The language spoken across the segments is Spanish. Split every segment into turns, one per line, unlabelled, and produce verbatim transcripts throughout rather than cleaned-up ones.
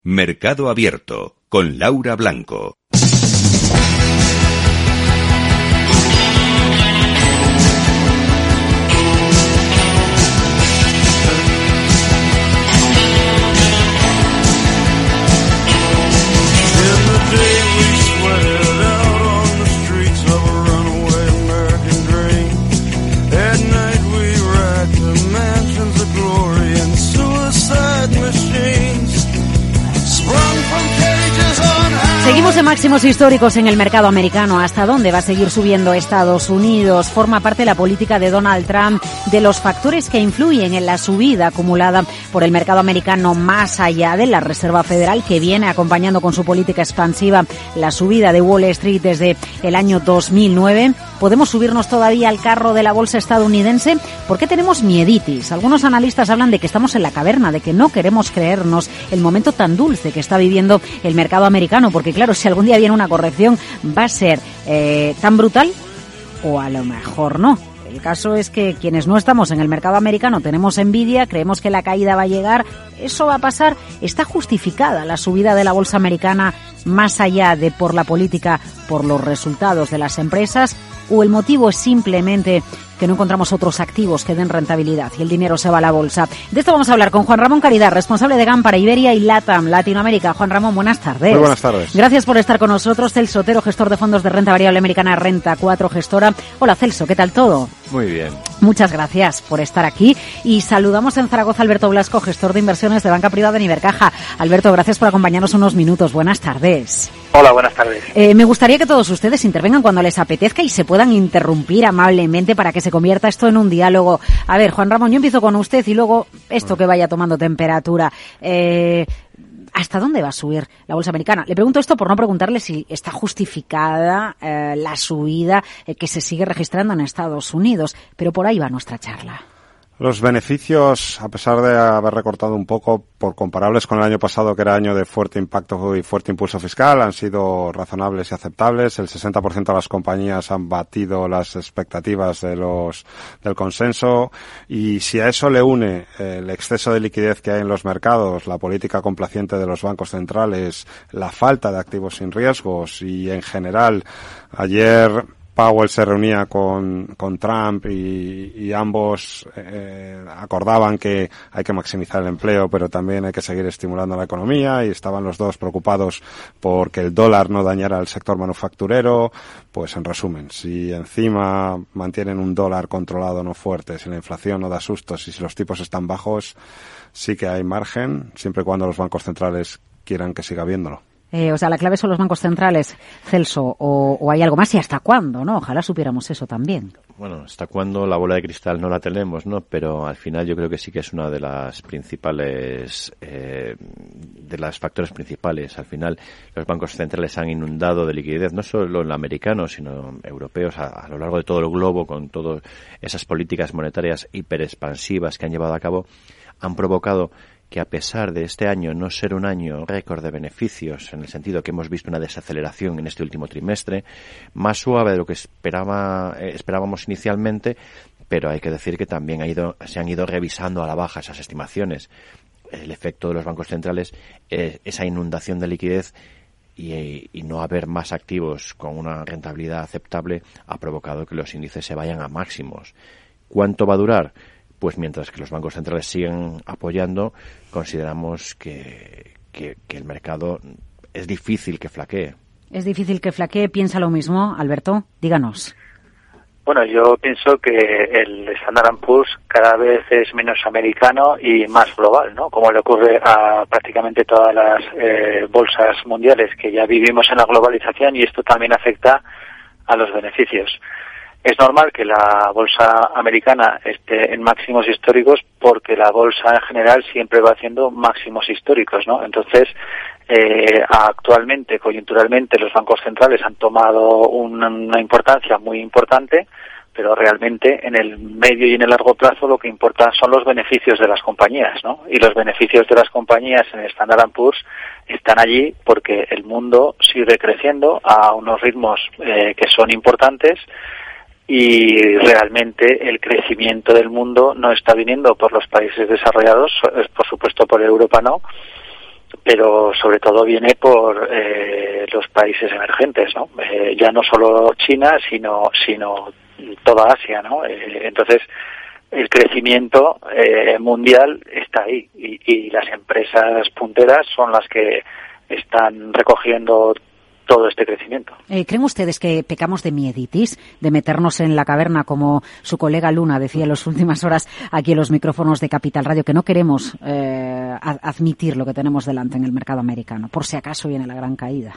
Mercado Abierto, con Laura Blanco.
Seguimos en máximos históricos en el mercado americano. ¿Hasta dónde va a seguir subiendo Estados Unidos? Forma parte de la política de Donald Trump de los factores que influyen en la subida acumulada por el mercado americano, más allá de la Reserva Federal, que viene acompañando con su política expansiva la subida de Wall Street desde el año dos mil nueve. ¿Podemos subirnos todavía al carro de la bolsa estadounidense? ¿Por qué tenemos mieditis? Algunos analistas hablan de que estamos en la caverna, de que no queremos creernos el momento tan dulce que está viviendo el mercado americano, porque claro, si algún día viene una corrección, va a ser eh, tan brutal o a lo mejor no. El caso es que quienes no estamos en el mercado americano tenemos envidia, creemos que la caída va a llegar, eso va a pasar. ¿Está justificada la subida de la bolsa americana más allá de por la política, por los resultados de las empresas? ¿O el motivo es simplemente que no encontramos otros activos que den rentabilidad y el dinero se va a la bolsa? De esto vamos a hablar con Juan Ramón Caridad, responsable de GAM para Iberia y LATAM, Latinoamérica. Juan Ramón, buenas tardes.
Muy buenas tardes.
Gracias por estar con nosotros. Celso Otero, gestor de fondos de renta variable americana Renta cuatro Gestora. Hola Celso, ¿qué tal todo?
Muy bien.
Muchas gracias por estar aquí. Y saludamos en Zaragoza a Alberto Blasco, gestor de inversiones de banca privada en Ibercaja. Alberto, gracias por acompañarnos unos minutos. Buenas tardes.
Hola, buenas tardes.
Eh, me gustaría que todos ustedes intervengan cuando les apetezca y se puedan interrumpir amablemente para que se convierta esto en un diálogo. A ver, Juan Ramón, yo empiezo con usted y luego esto que vaya tomando temperatura. Eh, ¿Hasta dónde va a subir la bolsa americana? Le pregunto esto por no preguntarle si está justificada eh, la subida eh, que se sigue registrando en Estados Unidos, pero por ahí va nuestra charla.
Los beneficios, a pesar de haber recortado un poco por comparables con el año pasado, que era año de fuerte impacto y fuerte impulso fiscal, han sido razonables y aceptables. El sesenta por ciento de las compañías han batido las expectativas de los del consenso. Y si a eso le une el exceso de liquidez que hay en los mercados, la política complaciente de los bancos centrales, la falta de activos sin riesgos y, en general, ayer Powell se reunía con, con Trump y, y ambos eh, acordaban que hay que maximizar el empleo, pero también hay que seguir estimulando la economía, y estaban los dos preocupados por que el dólar no dañara al sector manufacturero. Pues en resumen, si encima mantienen un dólar controlado, no fuerte, si la inflación no da sustos y si los tipos están bajos, sí que hay margen, siempre y cuando los bancos centrales quieran que siga habiéndolo.
Eh, o sea, la clave son los bancos centrales, Celso, o, o hay algo más, y hasta cuándo, ¿no? Ojalá supiéramos eso también.
Bueno, hasta cuándo la bola de cristal no la tenemos, ¿no? Pero al final yo creo que sí que es una de las principales, eh, de los factores principales. Al final los bancos centrales han inundado de liquidez, no solo el americano, sino europeos a, a lo largo de todo el globo, con todas esas políticas monetarias hiperexpansivas que han llevado a cabo, han provocado que, a pesar de este año no ser un año récord de beneficios, en el sentido que hemos visto una desaceleración en este último trimestre, más suave de lo que esperaba, eh, esperábamos inicialmente, pero hay que decir que también ha ido, se han ido revisando a la baja esas estimaciones. El efecto de los bancos centrales, eh, esa inundación de liquidez y, y no haber más activos con una rentabilidad aceptable, ha provocado que los índices se vayan a máximos. ¿Cuánto va a durar? Pues mientras que los bancos centrales siguen apoyando, consideramos que, que, que el mercado es difícil que flaquee.
Es difícil que flaquee. ¿Piensa lo mismo, Alberto? Díganos.
Bueno, yo pienso que el Standard and Poor's cada vez es menos americano y más global, ¿no? Como le ocurre a prácticamente todas las eh, bolsas mundiales, que ya vivimos en la globalización, y esto también afecta a los beneficios. Es normal que la bolsa americana esté en máximos históricos porque la bolsa en general siempre va haciendo máximos históricos, ¿no? Entonces, eh, actualmente, coyunturalmente, los bancos centrales han tomado una, una importancia muy importante, pero realmente en el medio y en el largo plazo lo que importa son los beneficios de las compañías, ¿no? Y los beneficios de las compañías en el Standard and Poor's están allí porque el mundo sigue creciendo a unos ritmos eh, que son importantes. Y realmente el crecimiento del mundo no está viniendo por los países desarrollados, por supuesto por Europa no, pero sobre todo viene por eh, los países emergentes, ¿no? Eh, ya no solo China, sino sino toda Asia, ¿no? Eh, entonces, el crecimiento eh, mundial está ahí y, y las empresas punteras son las que están recogiendo todo este crecimiento.
Eh, ¿Creen ustedes que pecamos de mieditis, de meternos en la caverna, como su colega Luna decía en las últimas horas aquí en los micrófonos de Capital Radio, que no queremos eh, admitir lo que tenemos delante en el mercado americano, por si acaso viene la gran caída?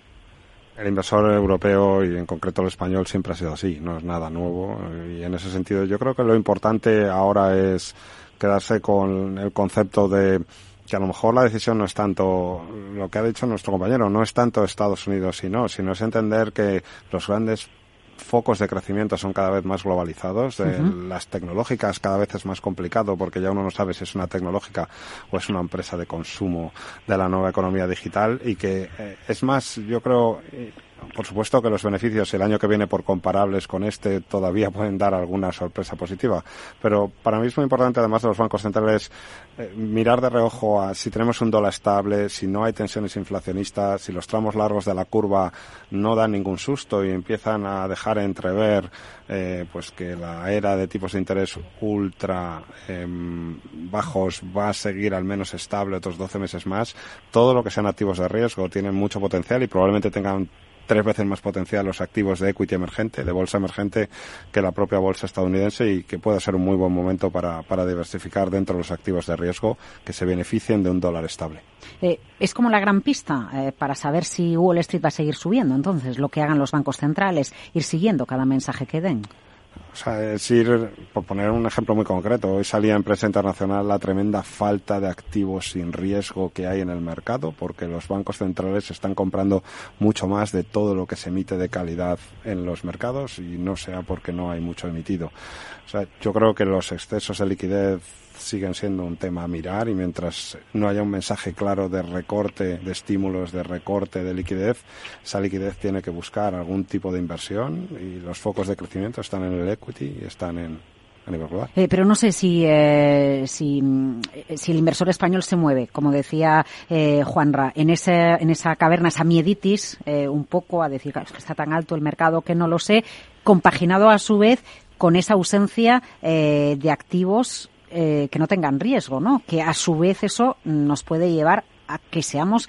El inversor europeo y en concreto el español siempre ha sido así, no es nada nuevo, y en ese sentido yo creo que lo importante ahora es quedarse con el concepto de que a lo mejor la decisión no es tanto lo que ha dicho nuestro compañero, no es tanto Estados Unidos y no, sino es entender que los grandes focos de crecimiento son cada vez más globalizados, uh-huh. eh, las tecnológicas cada vez es más complicado porque ya uno no sabe si es una tecnológica o es una empresa de consumo de la nueva economía digital y que eh, es más, yo creo, eh, por supuesto que los beneficios el año que viene por comparables con este todavía pueden dar alguna sorpresa positiva, pero para mí es muy importante además de los bancos centrales eh, mirar de reojo a si tenemos un dólar estable, si no hay tensiones inflacionistas, si los tramos largos de la curva no dan ningún susto y empiezan a dejar entrever eh, pues que la era de tipos de interés ultra eh, bajos va a seguir al menos estable otros doce meses más. Todo lo que sean activos de riesgo tienen mucho potencial y probablemente tengan tres veces más potencial los activos de equity emergente, de bolsa emergente, que la propia bolsa estadounidense y que puede ser un muy buen momento para, para diversificar dentro de los activos de riesgo que se beneficien de un dólar estable.
Eh, es como la gran pista eh, para saber si Wall Street va a seguir subiendo. Entonces, lo que hagan los bancos centrales, ir siguiendo cada mensaje que den.
O sea, es ir, por poner un ejemplo muy concreto, hoy salía en prensa internacional la tremenda falta de activos sin riesgo que hay en el mercado, porque los bancos centrales están comprando mucho más de todo lo que se emite de calidad en los mercados y no sea porque no hay mucho emitido. O sea, yo creo que los excesos de liquidez siguen siendo un tema a mirar y mientras no haya un mensaje claro de recorte de estímulos, de recorte de liquidez, esa liquidez tiene que buscar algún tipo de inversión y los focos de crecimiento están en el equity y están en a nivel global. Eh,
pero no sé si, eh, si si el inversor español se mueve, como decía eh, Juanra, en ese, en esa caverna, esa mieditis, eh, un poco a decir claro, es que está tan alto el mercado que no lo sé, compaginado a su vez con esa ausencia eh, de activos Eh, que no tengan riesgo, ¿no? Que a su vez eso nos puede llevar a que seamos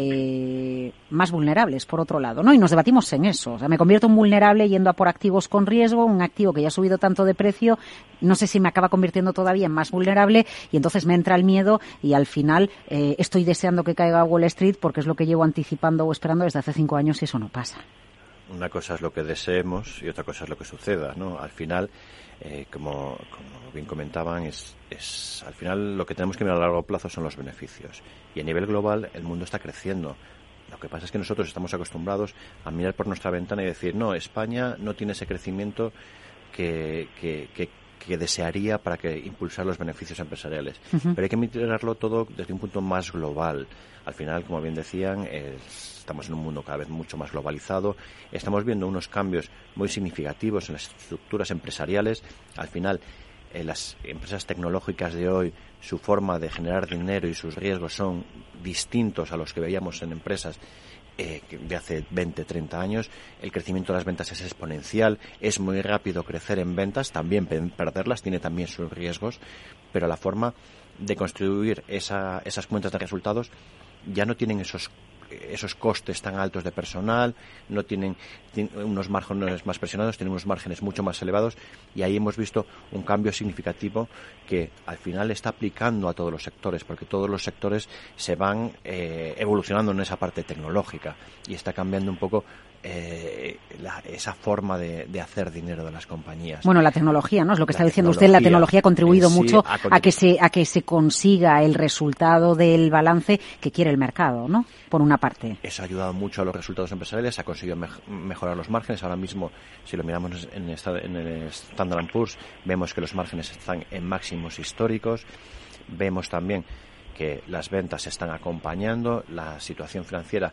eh, más vulnerables, por otro lado, ¿no? Y nos debatimos en eso. O sea, me convierto en vulnerable yendo a por activos con riesgo, un activo que ya ha subido tanto de precio, no sé si me acaba convirtiendo todavía en más vulnerable y entonces me entra el miedo y al final eh, estoy deseando que caiga Wall Street porque es lo que llevo anticipando o esperando desde hace cinco años y eso no pasa.
Una cosa es lo que deseemos y otra cosa es lo que suceda, ¿no? Al final, eh, como, como bien comentaban, es, es al final lo que tenemos que mirar a largo plazo son los beneficios. Y a nivel global el mundo está creciendo. Lo que pasa es que nosotros estamos acostumbrados a mirar por nuestra ventana y decir, no, España no tiene ese crecimiento que, que, que, que desearía para que impulsar los beneficios empresariales. Uh-huh. Pero hay que mirarlo todo desde un punto más global. Al final, como bien decían, es, estamos en un mundo cada vez mucho más globalizado. Estamos viendo unos cambios muy significativos en las estructuras empresariales. Al final, eh, las empresas tecnológicas de hoy, su forma de generar dinero y sus riesgos son distintos a los que veíamos en empresas eh, de hace veinte, treinta años. El crecimiento de las ventas es exponencial. Es muy rápido crecer en ventas, también perderlas, tiene también sus riesgos. Pero la forma de construir esa, esas cuentas de resultados ya no tienen esos esos costes tan altos de personal, no tienen, tienen unos márgenes más presionados, tienen unos márgenes mucho más elevados y ahí hemos visto un cambio significativo que al final está aplicando a todos los sectores, porque todos los sectores se van eh, evolucionando en esa parte tecnológica y está cambiando un poco eh, la, esa forma de, de hacer dinero de las compañías.
Bueno, la tecnología, ¿no? Es lo que la está diciendo usted, la tecnología ha contribuido sí mucho ha contribu- a que se a que se consiga el resultado del balance que quiere el mercado, ¿no? Por una parte.
Eso ha ayudado mucho a los resultados empresariales, ha conseguido me- mejorar los márgenes. Ahora mismo, si lo miramos en, esta, en el Standard and Poor's, vemos que los márgenes están en máximos históricos. Vemos también que las ventas se están acompañando, la situación financiera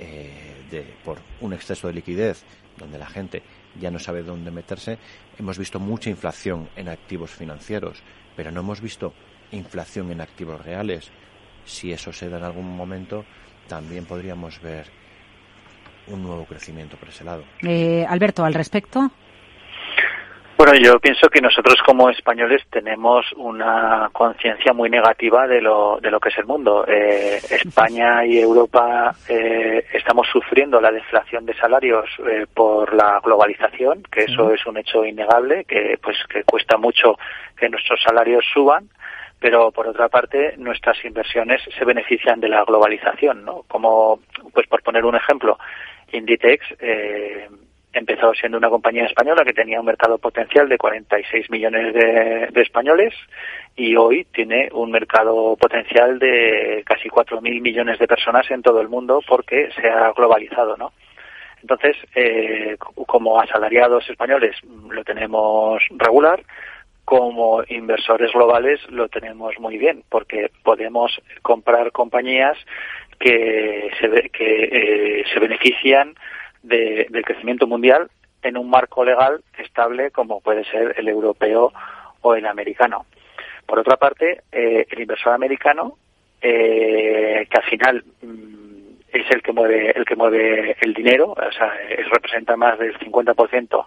eh, de, por un exceso de liquidez, donde la gente ya no sabe dónde meterse. Hemos visto mucha inflación en activos financieros, pero no hemos visto inflación en activos reales. si eso se da en algún momento, también podríamos ver un nuevo crecimiento por ese lado.
Eh, Alberto, al respecto.
Bueno, yo pienso que nosotros como españoles tenemos una conciencia muy negativa de lo de lo que es el mundo. Eh, España y Europa eh, estamos sufriendo la deflación de salarios eh, por la globalización, que eso es un hecho innegable, que pues que cuesta mucho que nuestros salarios suban, pero por otra parte nuestras inversiones se benefician de la globalización, ¿no? Como, pues por poner un ejemplo, Inditex eh, empezó siendo una compañía española que tenía un mercado potencial de cuarenta y seis millones de, de españoles y hoy tiene un mercado potencial de casi cuatro mil millones de personas en todo el mundo porque se ha globalizado, ¿no? Entonces, eh, como asalariados españoles lo tenemos regular, como inversores globales lo tenemos muy bien porque podemos comprar compañías que se, que, eh, se benefician De, del crecimiento mundial en un marco legal estable como puede ser el europeo o el americano. Por otra parte, eh, el inversor americano, eh, que al final mm, es el que mueve el que mueve el dinero, o sea, es, representa más del cincuenta por ciento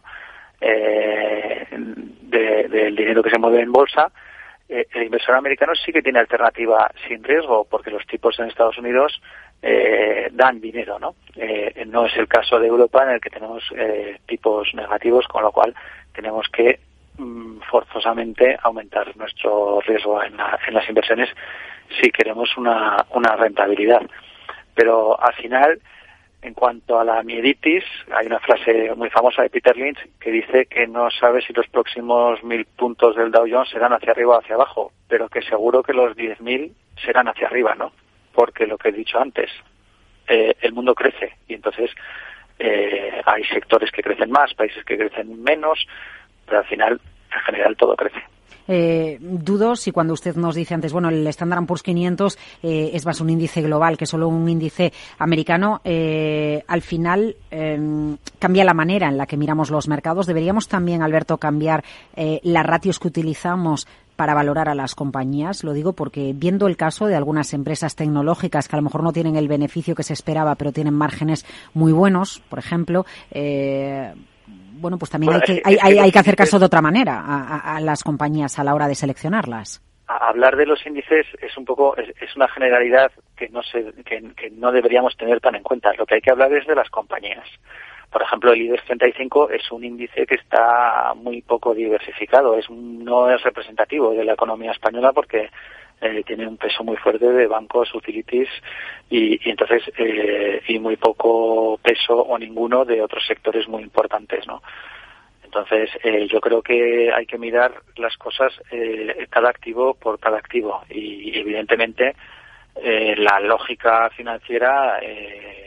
eh, de, del dinero que se mueve en bolsa. Eh, el inversor americano sí que tiene alternativa sin riesgo porque los tipos en Estados Unidos Eh, dan dinero, ¿no? Eh, no es el caso de Europa en el que tenemos eh, tipos negativos, con lo cual tenemos que mm, forzosamente aumentar nuestro riesgo en, la, en las inversiones si queremos una, una rentabilidad. Pero al final, en cuanto a la mieditis, hay una frase muy famosa de Peter Lynch que dice que no sabe si los próximos mil puntos del Dow Jones serán hacia arriba o hacia abajo, pero que seguro que los diez mil serán hacia arriba, ¿no? Porque lo que he dicho antes, eh, el mundo crece y entonces eh, hay sectores que crecen más, países que crecen menos, pero al final, en general, todo crece.
Eh, dudo si cuando usted nos dice antes, bueno, el Standard and Poor's quinientos eh, es más un índice global que solo un índice americano, eh, al final eh, cambia la manera en la que miramos los mercados. Deberíamos también, Alberto, cambiar eh, las ratios que utilizamos para valorar a las compañías. Lo digo porque viendo el caso de algunas empresas tecnológicas que a lo mejor no tienen el beneficio que se esperaba, pero tienen márgenes muy buenos, por ejemplo, eh, bueno, pues también bueno, hay, que, es, hay, es hay, que hay que hacer caso de otra manera a, a, a las compañías a la hora de seleccionarlas.
Hablar de los índices es un poco es, es una generalidad que no se que, que no deberíamos tener tan en cuenta. Lo que hay que hablar es de las compañías. Por ejemplo, el IBEX treinta y cinco es un índice que está muy poco diversificado, es no es representativo de la economía española porque eh, tiene un peso muy fuerte de bancos, utilities y, y entonces eh, y muy poco peso o ninguno de otros sectores muy importantes, ¿no? Entonces, eh, yo creo que hay que mirar las cosas eh, cada activo por cada activo y, evidentemente, eh, la lógica financiera eh,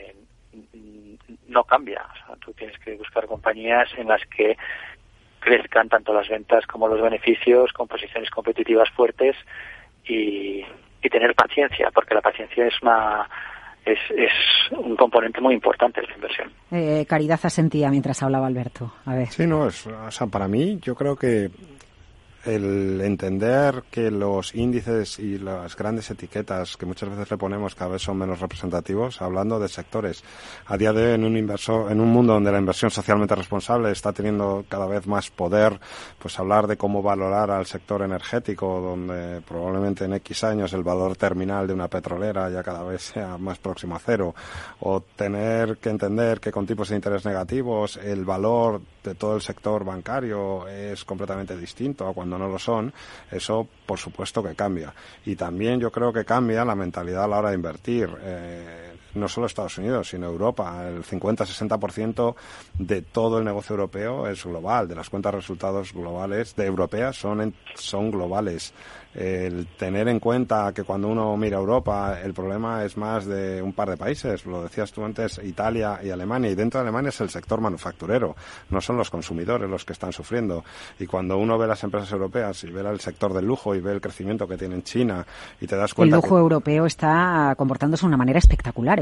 no cambia. O sea, tú tienes que buscar compañías en las que crezcan tanto las ventas como los beneficios, con posiciones competitivas fuertes y, y tener paciencia, porque la paciencia es una es, es un componente muy importante de la inversión.
Eh, Caridad asentía mientras hablaba Alberto. A ver.
Sí, no, es, o sea, para mí yo creo que el entender que los índices y las grandes etiquetas que muchas veces le ponemos cada vez son menos representativos, hablando de sectores. A día de hoy, en un inversor, en un mundo donde la inversión socialmente responsable está teniendo cada vez más poder, pues hablar de cómo valorar al sector energético, donde probablemente en X años el valor terminal de una petrolera ya cada vez sea más próximo a cero, o tener que entender que con tipos de interés negativos el valor de todo el sector bancario es completamente distinto a cuando no lo son, eso por supuesto que cambia. Y también yo creo que cambia la mentalidad a la hora de invertir. Eh, no solo Estados Unidos, sino Europa. El cincuenta a sesenta por ciento de todo el negocio europeo es global, de las cuentas de resultados globales de europeas son, en, son globales. El tener en cuenta que cuando uno mira Europa, el problema es más de un par de países, lo decías tú antes, Italia y Alemania, y dentro de Alemania es el sector manufacturero, no son los consumidores los que están sufriendo. Y cuando uno ve las empresas europeas y ve el sector del lujo y ve el crecimiento que tiene en China y te das cuenta
el lujo
que
europeo está comportándose de una manera espectacular.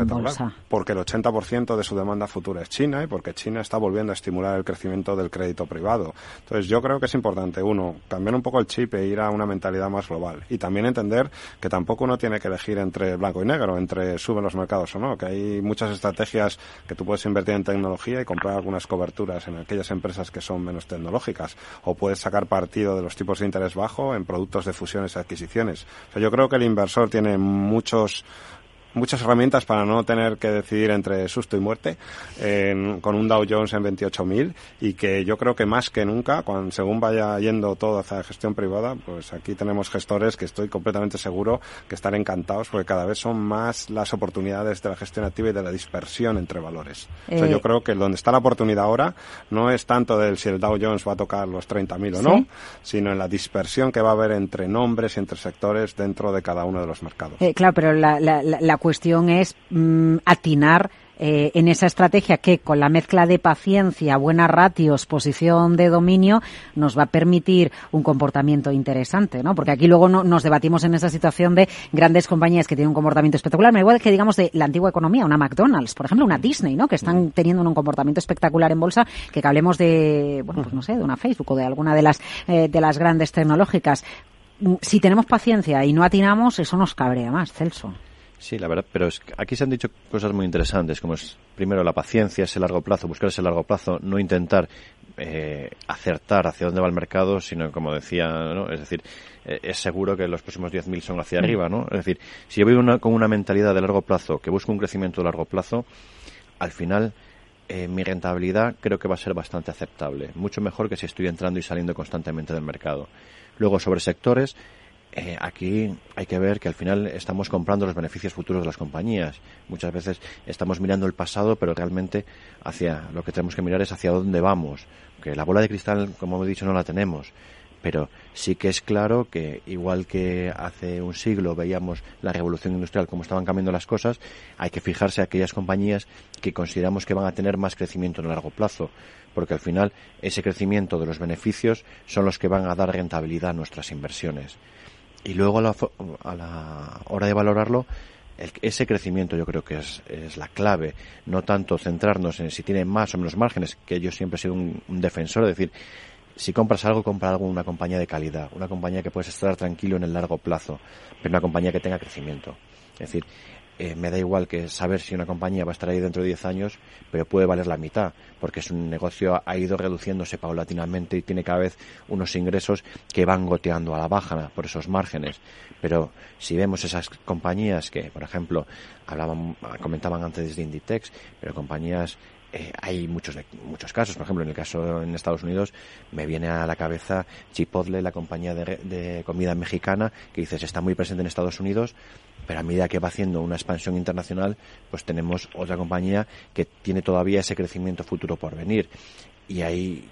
espectacular, porque el ochenta por ciento de su demanda futura es China y porque China está volviendo a estimular el crecimiento del crédito privado. Entonces yo creo que es importante, uno, cambiar un poco el chip e ir a una mentalidad más global y también entender que tampoco uno tiene que elegir entre blanco y negro, entre suben los mercados o no, que hay muchas estrategias que tú puedes invertir en tecnología y comprar algunas coberturas en aquellas empresas que son menos tecnológicas, o puedes sacar partido de los tipos de interés bajo en productos de fusiones y adquisiciones. O sea, yo creo que el inversor tiene muchos muchas herramientas para no tener que decidir entre susto y muerte en, con un Dow Jones en veintiocho mil, y que yo creo que más que nunca, cuando según vaya yendo todo hacia la gestión privada, pues aquí tenemos gestores que estoy completamente seguro que están encantados porque cada vez son más las oportunidades de la gestión activa y de la dispersión entre valores. Eh... O sea, yo creo que donde está la oportunidad ahora no es tanto del si el Dow Jones va a tocar los treinta mil o ¿sí? no, sino en la dispersión que va a haber entre nombres y entre sectores dentro de cada uno de los mercados.
Eh, claro, pero la, la, la, la cuestión es mmm, atinar eh, en esa estrategia que con la mezcla de paciencia, buenas ratios, posición de dominio, nos va a permitir un comportamiento interesante, ¿no? Porque aquí luego no, nos debatimos en esa situación de grandes compañías que tienen un comportamiento espectacular, me igual que digamos de la antigua economía, una McDonald's, por ejemplo, una Disney, ¿no? Que están teniendo un comportamiento espectacular en bolsa, que hablemos de, bueno, pues no sé, de una Facebook o de alguna de las eh, de las grandes tecnológicas. Si tenemos paciencia y no atinamos, eso nos cabrea más, Celso.
Sí, la verdad, pero es que aquí se han dicho cosas muy interesantes, como es, primero, la paciencia, ese largo plazo, buscar ese largo plazo, no intentar eh, acertar hacia dónde va el mercado, sino, como decía, ¿no? Es decir, eh, es seguro que los próximos diez mil son hacia mm. arriba, ¿no? Es decir, si yo voy una, con una mentalidad de largo plazo, que busco un crecimiento de largo plazo, al final eh, mi rentabilidad creo que va a ser bastante aceptable, mucho mejor que si estoy entrando y saliendo constantemente del mercado. Luego, sobre sectores, Eh, aquí hay que ver que al final estamos comprando los beneficios futuros de las compañías. Muchas veces estamos mirando el pasado, pero realmente hacia lo que tenemos que mirar es hacia dónde vamos. Que la bola de cristal, como he dicho, no la tenemos. Pero sí que es claro que, igual que hace un siglo veíamos la revolución industrial, cómo estaban cambiando las cosas, hay que fijarse en aquellas compañías que consideramos que van a tener más crecimiento en el largo plazo. Porque al final ese crecimiento de los beneficios son los que van a dar rentabilidad a nuestras inversiones. Y luego a la, a la hora de valorarlo, el, ese crecimiento yo creo que es, es la clave, no tanto centrarnos en si tiene más o menos márgenes, que yo siempre he sido un, un defensor, es decir, si compras algo, compra algo en una compañía de calidad, una compañía que puedes estar tranquilo en el largo plazo, pero una compañía que tenga crecimiento. Es decir, eh, me da igual que saber si una compañía va a estar ahí dentro de diez años, pero puede valer la mitad, porque es un negocio ha ido reduciéndose paulatinamente y tiene cada vez unos ingresos que van goteando a la baja por esos márgenes. Pero si vemos esas compañías que, por ejemplo, hablaban, comentaban antes de Inditex, pero compañías, eh, hay muchos muchos casos. Por ejemplo, en el caso en Estados Unidos me viene a la cabeza Chipotle, la compañía de, de comida mexicana, que dices está muy presente en Estados Unidos, pero a medida que va haciendo una expansión internacional, pues tenemos otra compañía que tiene todavía ese crecimiento futuro por venir. Y hay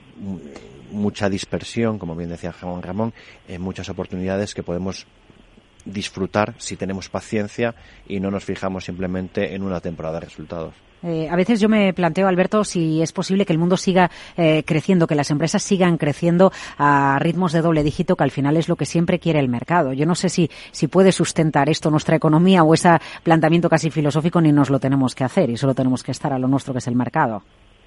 mucha dispersión, como bien decía Juan Ramón, en muchas oportunidades que podemos disfrutar si tenemos paciencia y no nos fijamos simplemente en una temporada de resultados.
Eh, a veces yo me planteo, Alberto, si es posible que el mundo siga eh, creciendo, que las empresas sigan creciendo a ritmos de doble dígito, que al final es lo que siempre quiere el mercado. Yo no sé si, si puede sustentar esto nuestra economía o ese planteamiento casi filosófico, ni nos lo tenemos que hacer y solo tenemos que estar a lo nuestro, que es el mercado.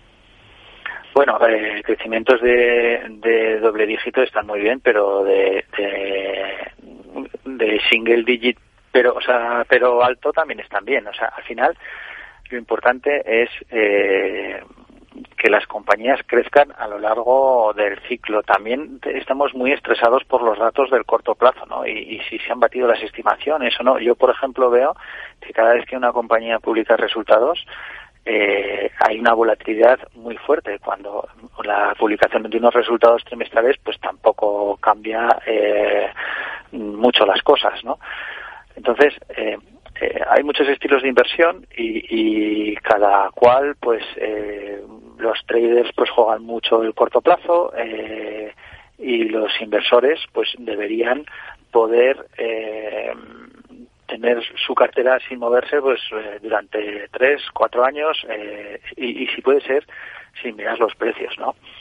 Bueno, eh, crecimientos de, de doble dígito están muy bien, pero de, de, de single digit, pero, o sea, pero alto también están bien. O sea, al final lo importante es eh, que las compañías crezcan a lo largo del ciclo. También estamos muy estresados por los datos del corto plazo, ¿no? Y, y si se han batido las estimaciones o no. Yo, por ejemplo, veo que cada vez que una compañía publica resultados, eh, hay una volatilidad muy fuerte. Cuando la publicación de unos resultados trimestrales, pues tampoco cambia eh, mucho las cosas, ¿no? Entonces, eh, Eh, hay muchos estilos de inversión y, y cada cual, pues, eh, los traders pues juegan mucho el corto plazo eh, y los inversores, pues, deberían poder eh, tener su cartera sin moverse, pues, eh, durante tres, cuatro años eh, y, y si puede ser sin mirar los precios, ¿no?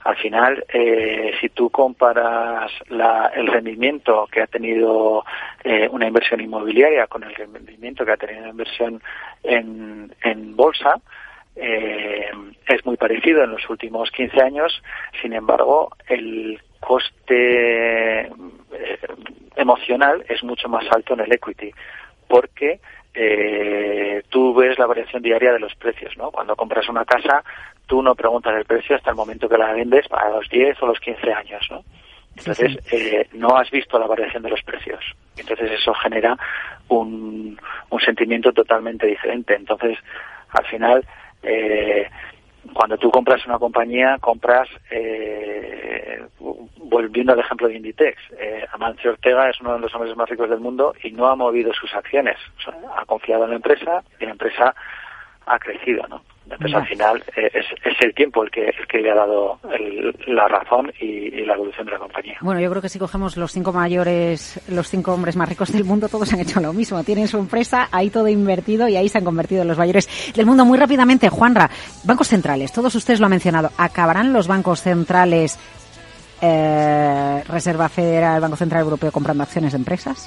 Al final, eh, si tú comparas la, el rendimiento que ha tenido eh, una inversión inmobiliaria con el rendimiento que ha tenido una inversión en, en bolsa, eh, es muy parecido en los últimos quince años. Sin embargo, el coste eh, emocional es mucho más alto en el equity, porque eh, tú ves la variación diaria de los precios, ¿no? Cuando compras una casa, tú no preguntas el precio hasta el momento que la vendes para los diez o los quince años, ¿no? Entonces, sí, sí. Eh, no has visto la variación de los precios. Entonces, eso genera un, un sentimiento totalmente diferente. Entonces, al final, eh, cuando tú compras una compañía, compras, eh, volviendo al ejemplo de Inditex, eh, Amancio Ortega es uno de los hombres más ricos del mundo y no ha movido sus acciones. O sea, ha confiado en la empresa y la empresa ha crecido, ¿no? Entonces, no. al final, eh, es, es el tiempo el que, el que le ha dado el, la razón y, y la evolución de la compañía.
Bueno, yo creo que si cogemos los cinco mayores, los cinco hombres más ricos del mundo, todos han hecho lo mismo. Tienen su empresa, ahí todo invertido y ahí se han convertido en los mayores del mundo. Muy rápidamente, Juanra, bancos centrales, todos ustedes lo han mencionado. ¿Acabarán los bancos centrales, eh, Reserva Federal, Banco Central Europeo, comprando acciones de empresas?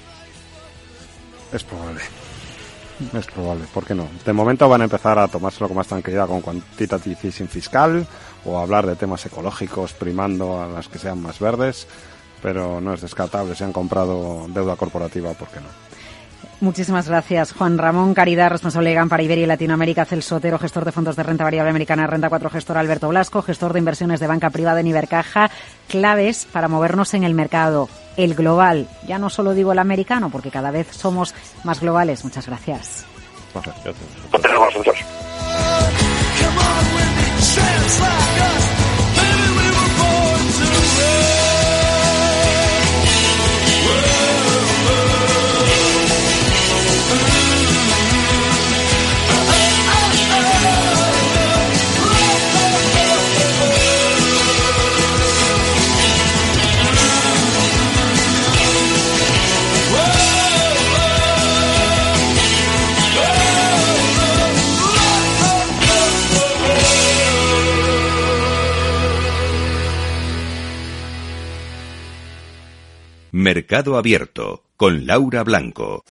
Es probable. Es probable, ¿por qué no? De momento van a empezar a tomárselo con más tranquilidad con quantitative easing fiscal o a hablar de temas ecológicos primando a las que sean más verdes, pero no es descartable. Si han comprado deuda corporativa, ¿por qué no?
Muchísimas gracias, Juan Ramón Caridad, responsable de GAM para Iberia y Latinoamérica, Celso Otero, gestor de fondos de renta variable americana, Renta cuatro, gestor Alberto Blasco, gestor de inversiones de banca privada en Ibercaja. Claves para movernos en el mercado, el global, ya no solo digo el americano, porque cada vez somos más globales. Muchas gracias.
Gracias.
Gracias.
Mercado Abierto con Laura Blanco.